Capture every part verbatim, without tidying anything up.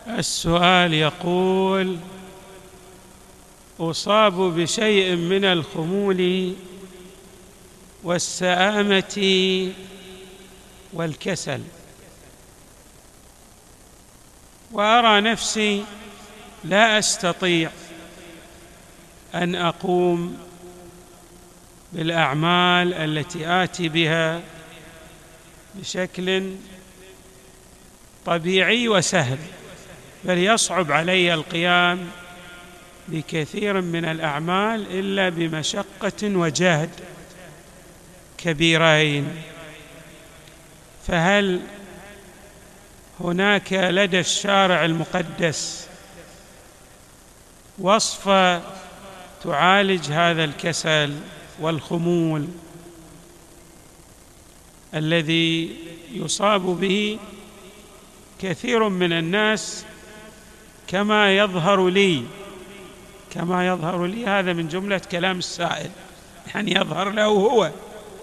السؤال يقول: أصاب بشيء من الخمول والسآمة والكسل، وأرى نفسي لا أستطيع أن أقوم بالأعمال التي آتي بها بشكل طبيعي وسهل، بل يصعب علي القيام بكثير من الأعمال إلا بمشقة وجهد كبيرين. فهل هناك لدى الشارع المقدس وصفة تعالج هذا الكسل والخمول الذي يصاب به كثير من الناس كما يظهر لي كما يظهر لي هذا من جملة كلام السائل، يعني يظهر له هو.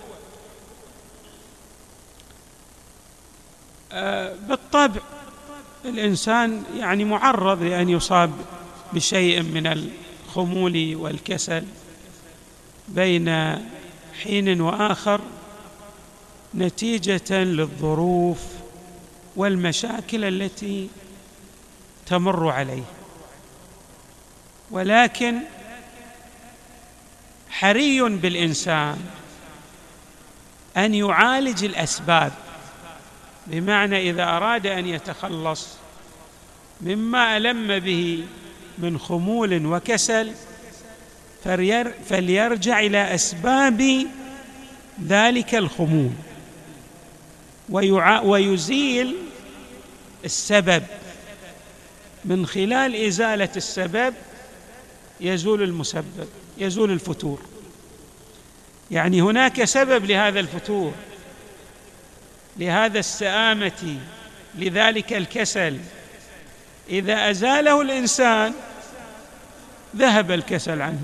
آه بالطبع الإنسان يعني معرض لأن يصاب بشيء من الخمول والكسل بين حين وآخر نتيجة للظروف والمشاكل التي تمر عليه، ولكن حري بالإنسان أن يعالج الأسباب، بمعنى إذا أراد أن يتخلص مما ألم به من خمول وكسل فليرجع إلى أسباب ذلك الخمول ويزيل السبب. من خلال إزالة السبب يزول المسبب، يزول الفتور. يعني هناك سبب لهذا الفتور، لهذا السآمة، لذلك الكسل. إذا أزاله الإنسان ذهب الكسل عنه.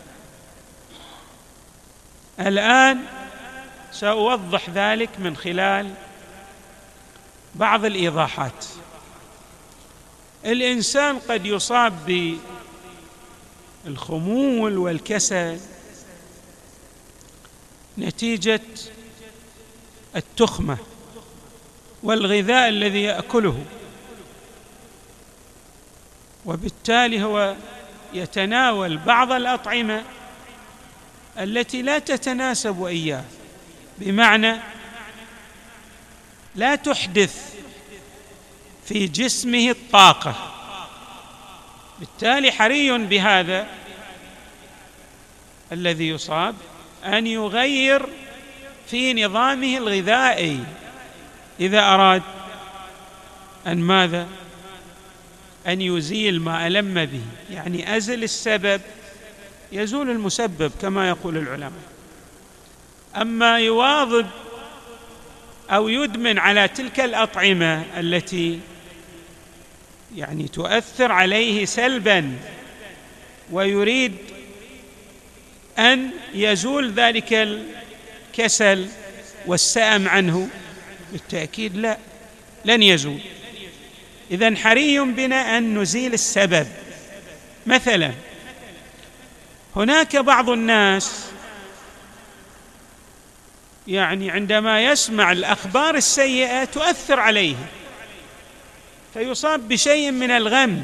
الآن سأوضح ذلك من خلال بعض الإيضاحات. الإنسان قد يصاب بالخمول والكسل نتيجة التخمة والغذاء الذي يأكله، وبالتالي هو يتناول بعض الأطعمة التي لا تتناسب وإياه، بمعنى لا تحدث في جسمه الطاقة. بالتالي حري بهذا الذي يصاب أن يغير في نظامه الغذائي إذا أراد أن ماذا؟ أن يزيل ما ألم به. يعني أزل السبب يزول المسبب كما يقول العلماء. أما يواظب أو يدمن على تلك الأطعمة التي يعني تؤثر عليه سلباً ويريد أن يزول ذلك الكسل والسأم عنه، بالتأكيد لا، لن يزول. إذن حري بنا أن نزيل السبب. مثلاً هناك بعض الناس يعني عندما يسمع الأخبار السيئة تؤثر عليه فيصاب بشيء من الغم،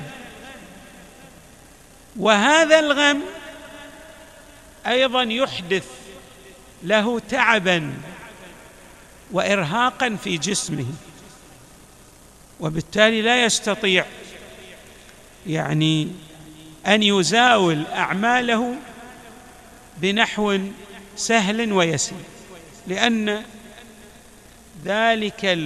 وهذا الغم أيضا يحدث له تعبا وإرهاقا في جسمه، وبالتالي لا يستطيع يعني أن يزاول أعماله بنحو سهل ويسير، لأن ذلك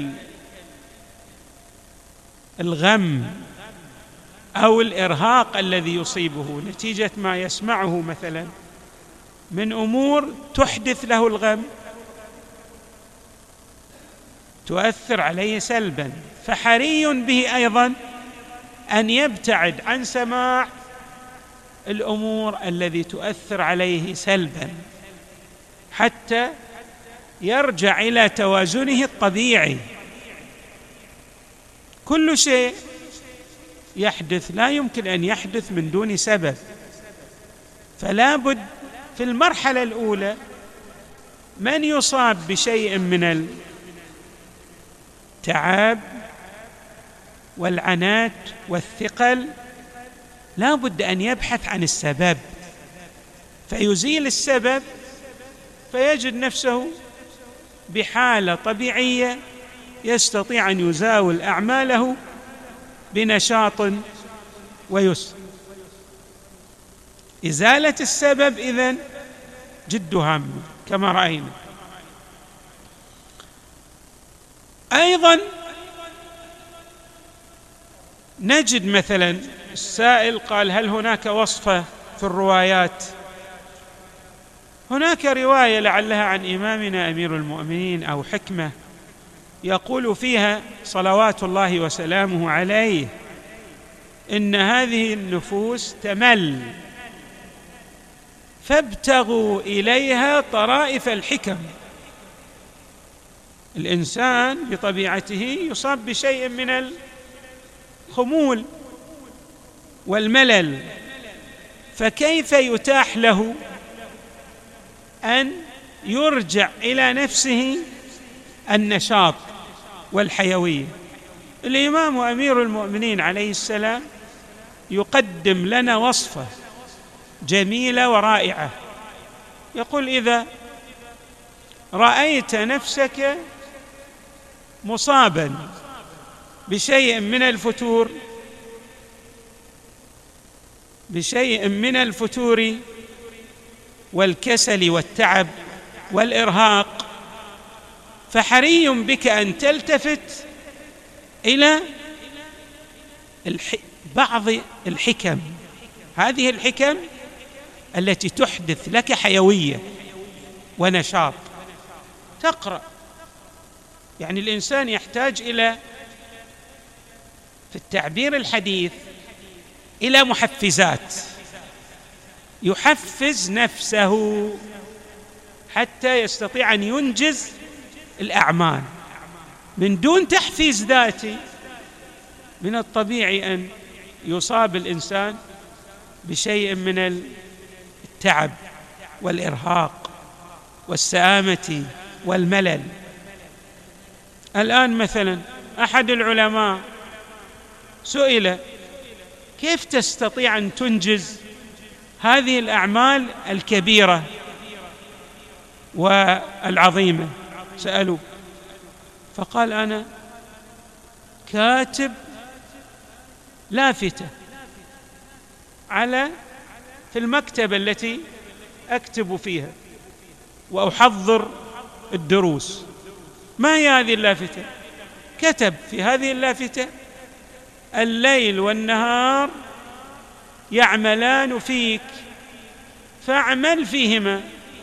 الغم أو الإرهاق الذي يصيبه نتيجة ما يسمعه مثلا من أمور تحدث له الغم تؤثر عليه سلبا، فحري به أيضا أن يبتعد عن سماع الأمور التي تؤثر عليه سلبا حتى يرجع إلى توازنه الطبيعي. كل شيء يحدث لا يمكن أن يحدث من دون سبب، فلا بد في المرحلة الأولى من يصاب بشيء من التعب والعنات والثقل لا بد أن يبحث عن السبب، فيزيل السبب فيجد نفسه بحالة طبيعية يستطيع أن يزاول أعماله بنشاط ويسر. إزالة السبب إذن جد هام كما رأينا. أيضا نجد مثلا السائل قال: هل هناك وصفة في الروايات؟ هناك رواية لعلها عن إمامنا أمير المؤمنين أو حكمة يقول فيها صلوات الله وسلامه عليه: إن هذه النفوس تمل فابتغوا إليها طرائف الحكم. الإنسان بطبيعته يصاب بشيء من الخمول والملل، فكيف يتاح له أن يرجع إلى نفسه النشاط والحيوية؟ الإمام أمير المؤمنين عليه السلام يقدم لنا وصفة جميلة ورائعة، يقول: إذا رأيت نفسك مصابا بشيء من الفتور بشيء من الفتور والكسل والتعب والإرهاق، فحري بك أن تلتفت إلى الح... بعض الحكم، هذه الحكم التي تحدث لك حيوية ونشاط. تقرأ، يعني الإنسان يحتاج إلى، في التعبير الحديث، إلى محفزات، يحفز نفسه حتى يستطيع أن ينجز الأعمال. من دون تحفيز ذاتي من الطبيعي أن يصاب الإنسان بشيء من التعب والإرهاق والسآمة والملل. الآن مثلا أحد العلماء سئل: كيف تستطيع أن تنجز هذه الأعمال الكبيرة والعظيمة؟ سألوه فقال: أنا كاتب لافتة على في المكتبة التي أكتب فيها وأحضر الدروس. ما هي هذه اللافتة؟ كتب في هذه اللافتة: الليل والنهار يعملان فيك فاعمل فيهما.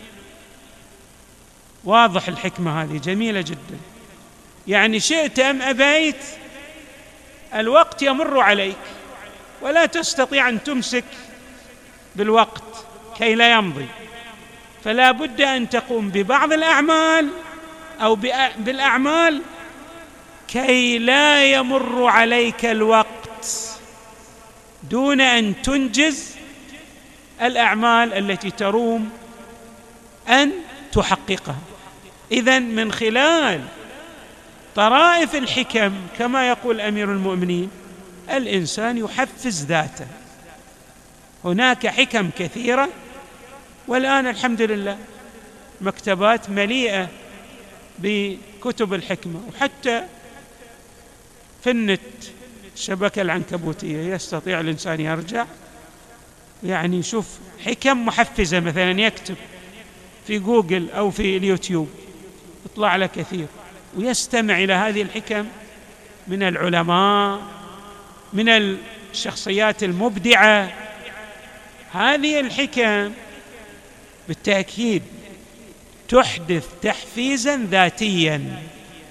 واضح الحكمة هذه جميلة جدا، يعني شئت أم أبيت الوقت يمر عليك ولا تستطيع أن تمسك بالوقت كي لا يمضي، فلا بد أن تقوم ببعض الأعمال أو بالأعمال كي لا يمر عليك الوقت دون أن تنجز الأعمال التي تروم أن تحققها. إذن من خلال طرائف الحكم كما يقول أمير المؤمنين الإنسان يحفز ذاته. هناك حكم كثيرة، والآن الحمد لله مكتبات مليئة بكتب الحكمة، وحتى في النت الشبكة العنكبوتية يستطيع الإنسان يرجع يعني يشوف حكم محفزة، مثلا يكتب في جوجل أو في اليوتيوب يطلع له كثير، ويستمع إلى هذه الحكم من العلماء، من الشخصيات المبدعة. هذه الحكم بالتأكيد تحدث تحفيزا ذاتيا.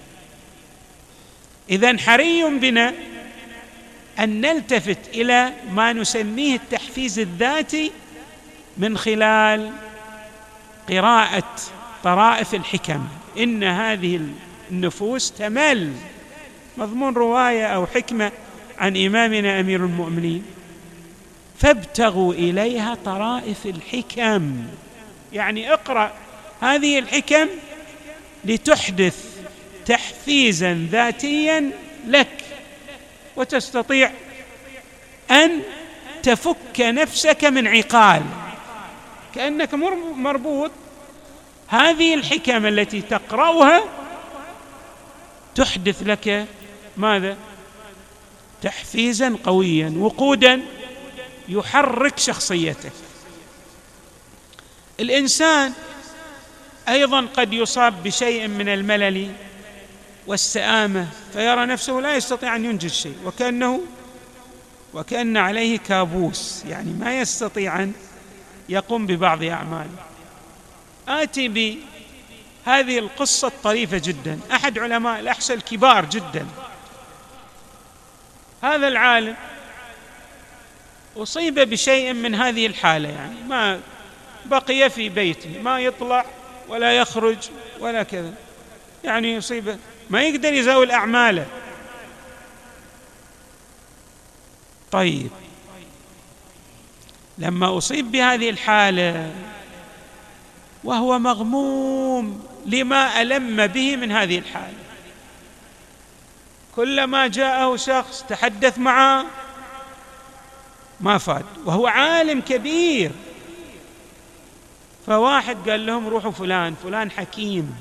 إذن حري بنا أن نلتفت إلى ما نسميه التحفيز الذاتي من خلال قراءة طرائف الحكم. إن هذه النفوس تمل، مضمون رواية أو حكمة عن إمامنا أمير المؤمنين: فابتغوا إليها طرائف الحكم. يعني اقرأ هذه الحكم لتحدث تحفيزا ذاتيا لك، وتستطيع أن تفك نفسك من عقال، كأنك مربوط. هذه الحكم التي تقرأها تحدث لك ماذا؟ تحفيزا قويا، وقودا يحرك شخصيتك. الإنسان أيضا قد يصاب بشيء من الملل والسآمة، فيرى نفسه لا يستطيع أن ينجز شيء، وكأنه وكأن عليه كابوس، يعني ما يستطيع أن يقوم ببعض أعماله. آتي بهذه القصة الطريفة جدا. أحد علماء الأحساء الكبار جدا، هذا العالم أصيب بشيء من هذه الحالة، يعني ما بقي في بيته، ما يطلع ولا يخرج ولا كذا، يعني يصيب ما يقدر يزاول أعماله. طيب، لما أصيب بهذه الحالة وهو مغموم لما ألم به من هذه الحالة، كلما جاءه شخص تحدث معه ما فاد، وهو عالم كبير. فواحد قال لهم: روحوا فلان فلان حكيم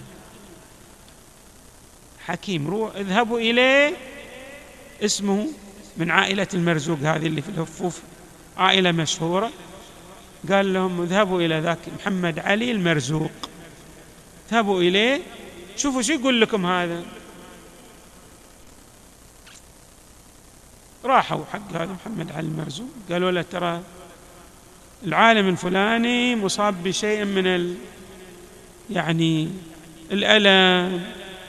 حكيم روح اذهبوا إليه، اسمه من عائلة المرزوق هذه اللي في الهفوف، عائلة مشهورة. قال لهم: اذهبوا إلى ذاك محمد علي المرزوق، اذهبوا إليه شوفوا شو يقول لكم هذا. راحوا حق هذا محمد علي المرزوق، قالوا له: ترى العالم الفلاني مصاب بشيء من ال يعني الألم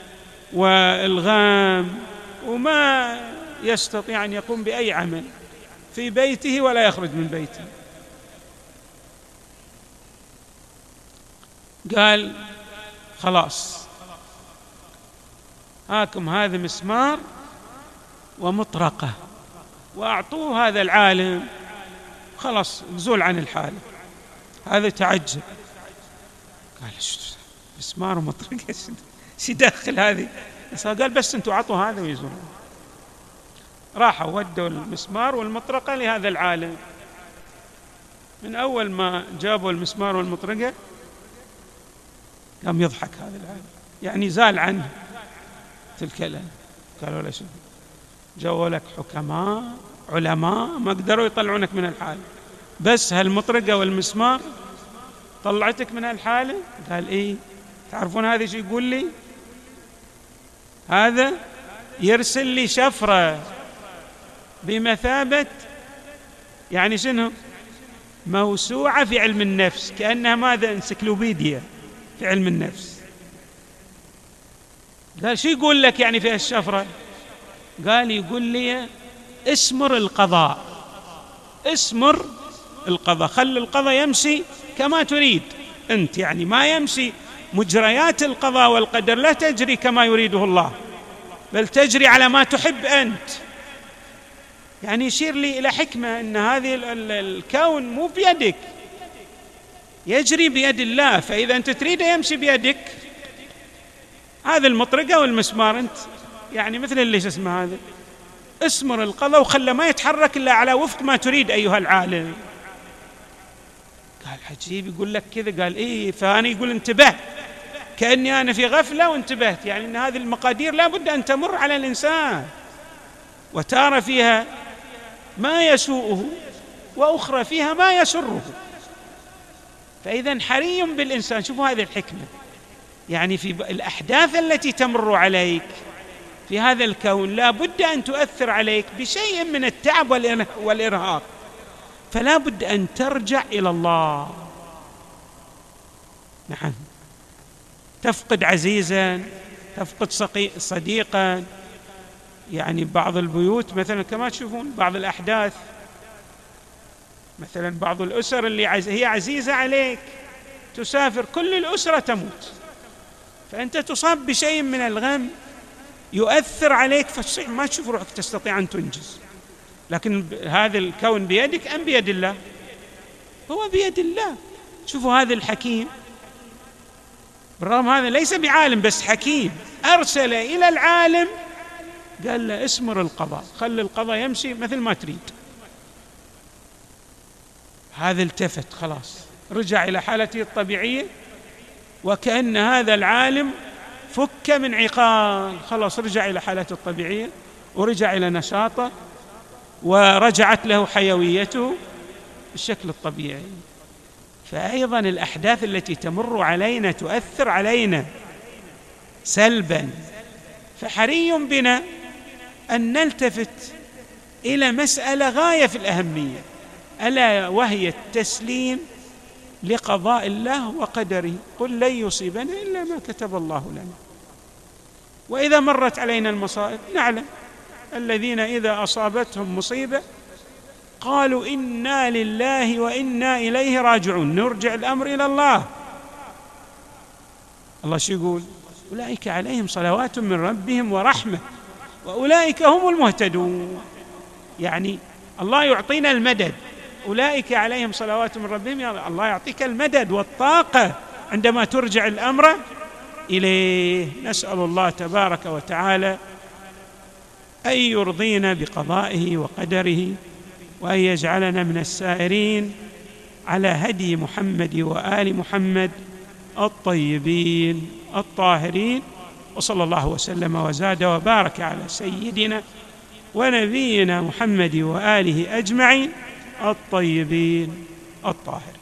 والغام، وما يستطيع أن يقوم بأي عمل في بيته ولا يخرج من بيته. قال: خلاص، هاكم هذا مسمار ومطرقة، وأعطوه هذا العالم، خلاص نزول عن الحالة. هذا تعجب، قال: مسمار ومطرقة شو يدخل هذه؟ قال: بس أنتوا عطوا هذا ويزولون. راحوا ودوا المسمار والمطرقة لهذا العالم. من أول ما جابوا المسمار والمطرقة قام يضحك هذا العالم، يعني زال عنه تلك الآن. قالوا له: شو جاوا لك حكماء علماء ما قدروا يطلعونك من الحالة، بس هالمطرقة والمسمار طلعتك من الحالة؟ قال: إيه. تعرفون هذا شو يقول لي؟ هذا يرسل لي شفرة بمثابة يعني شنو؟ موسوعة في علم النفس، كأنها ماذا؟ انسيكلوبيديا في علم النفس. قال: شو يقول لك يعني في الشفرة؟ قال: يقول لي اسمر القضاء، اسمر القضاء، خل القضاء يمشي كما تريد أنت، يعني ما يمشي مجريات القضاء والقدر لا تجري كما يريده الله، بل تجري على ما تحب أنت. يعني يشير لي إلى حكمة أن هذه الكون مو بيدك، يجري بيد الله، فإذا أنت تريد يمشي بيدك. هذا المطرقة والمسمار أنت يعني مثل اللي اسمه هذا، اسمر القضاء وخلى ما يتحرك إلا على وفق ما تريد أيها العالم. قال: عجيب، يقول لك كذا؟ قال: إيه. فأنا يقول انتبه، كأني أنا في غفلة وانتبهت، يعني أن هذه المقادير لا بد أن تمر على الإنسان، وترى فيها ما يسوءه وأخرى فيها ما يسره. فإذا حري بالإنسان، شوفوا هذه الحكمة، يعني في الأحداث التي تمر عليك في هذا الكون لا بد أن تؤثر عليك بشيء من التعب والإرهاق، فلا بد أن ترجع إلى الله. نعم، تفقد عزيزا، تفقد صديقا، يعني بعض البيوت مثلا كما تشوفون بعض الأحداث، مثلا بعض الأسر اللي هي عزيزة عليك تسافر، كل الأسرة تموت، فأنت تصاب بشيء من الغم يؤثر عليك، فتصير ما تشوف روحك تستطيع أن تنجز. لكن هذا الكون بيدك أم بيد الله؟ هو بيد الله. شوفوا هذا الحكيم، بالرغم هذا ليس بعالم بس حكيم، أرسل إلى العالم قال له اسمر القضاء، خلي القضاء يمشي مثل ما تريد. هذا التفت خلاص، رجع إلى حالته الطبيعية، وكأن هذا العالم فك من عقال، خلاص رجع إلى حالته الطبيعية ورجع إلى نشاطه ورجعت له حيويته بالشكل الطبيعي. فأيضا الأحداث التي تمر علينا تؤثر علينا سلبا، فحري بنا أن نلتفت إلى مسألة غاية في الأهمية، ألا وهي التسليم لقضاء الله وقدره. قل لن يصيبنا إلا ما كتب الله لنا. وإذا مرت علينا المصائب نعلم الذين إذا أصابتهم مصيبة قالوا إنا لله وإنا إليه راجعون، نرجع الأمر إلى الله. الله شو يقول؟ أولئك عليهم صلوات من ربهم ورحمة وأولئك هم المهتدون. يعني الله يعطينا المدد، أولئك عليهم صلوات من ربهم، يا الله يعطيك المدد والطاقة عندما ترجع الأمر إليه. نسأل الله تبارك وتعالى أن يرضينا بقضائه وقدره، وأن يجعلنا من السائرين على هدي محمد وآل محمد الطيبين الطاهرين. وصلى الله وسلم وزاد وبارك على سيدنا ونبينا محمد وآله أجمعين الطيبين الطاهرين.